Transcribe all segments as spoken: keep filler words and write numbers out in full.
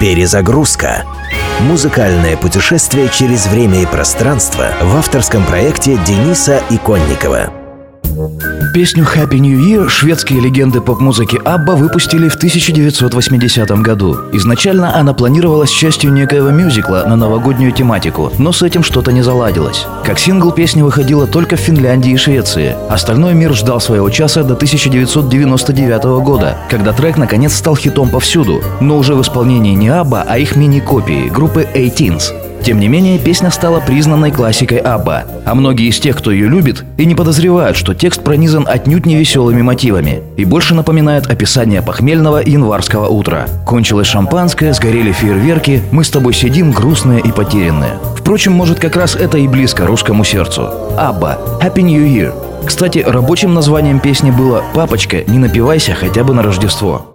Перезагрузка. Музыкальное путешествие через время и пространство в авторском проекте Дениса Иконникова. Песню «Happy New Year» шведские легенды поп-музыки Абба выпустили в тысяча девятьсот восьмидесятом году. Изначально она планировалась частью некоего мюзикла на новогоднюю тематику, но с этим что-то не заладилось. Как сингл песня выходила только в Финляндии и Швеции. Остальной мир ждал своего часа до тысяча девятьсот девяносто девятого года, когда трек наконец стал хитом повсюду, но уже в исполнении не Абба, а их мини-копии группы Eighteens. Тем не менее, песня стала признанной классикой Абба, а многие из тех, кто ее любит, и не подозревают, что текст пронизан отнюдь не веселыми мотивами и больше напоминает описание похмельного январского утра. Кончилось шампанское, сгорели фейерверки, мы с тобой сидим грустные и потерянные. Впрочем, может, как раз это и близко русскому сердцу. Абба, Happy New Year. Кстати, рабочим названием песни было «Папочка, не напивайся хотя бы на Рождество».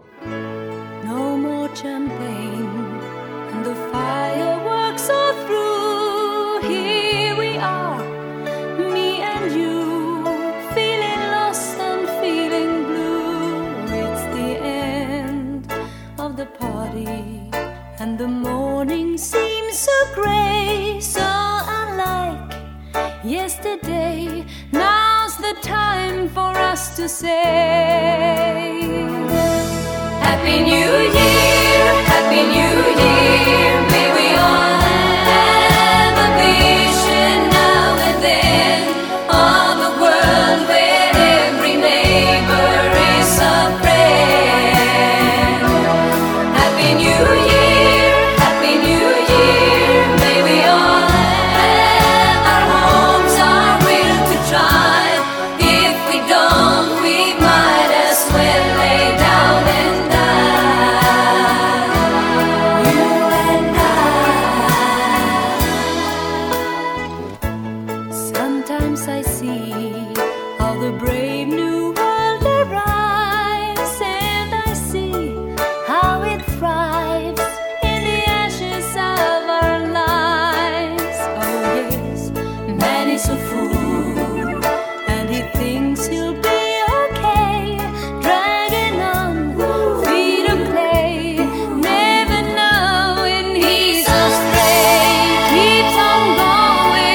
And the morning seems so grey, so unlike yesterday. Now's the time for us to say Happy New Year, Happy New Year. May we all have a vision now and then of a world where every neighbor is a friend. Happy New Year. Sometimes I see how the brave new world arrives, and I see how it thrives in the ashes of our lives. Oh yes, man is a fool, and he thinks he'll be okay, dragging on feet of clay, never knowing he's astray, keeps on going.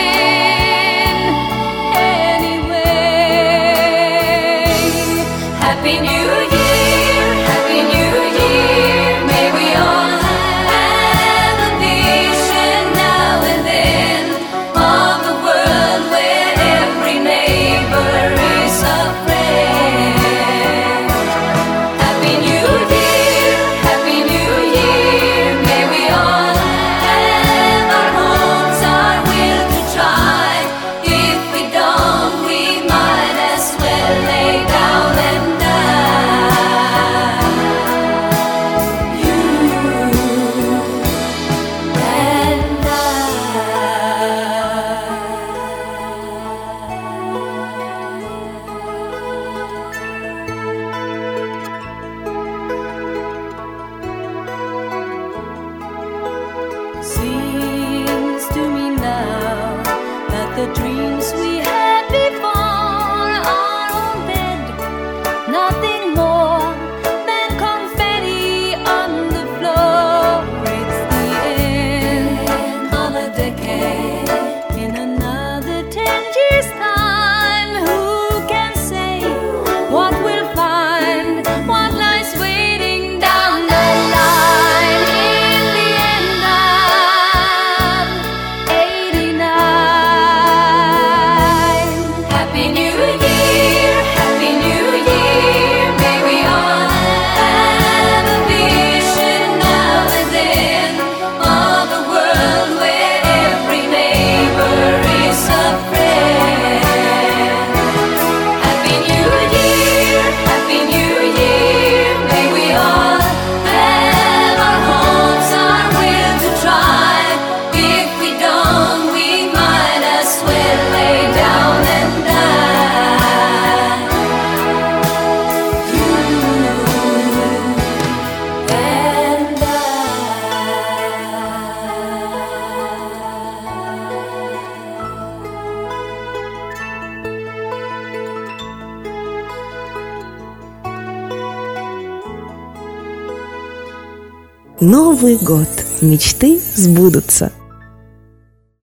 Happy New Year, Happy New Year. May we all have a vision now and then of a world where every neighbor is a friend. Happy New Year, Happy New Year. May we all have our homes, our will to try. If we don't, we might as well lay down and die. Seems to me now that the dreams we had before are all dead, nothing more than confetti on the floor. It's the end of a decade. In another ten years' time, who can say what we'll find, what lies waiting down the line in the end of eighty-nine. Новый год. Мечты сбудутся.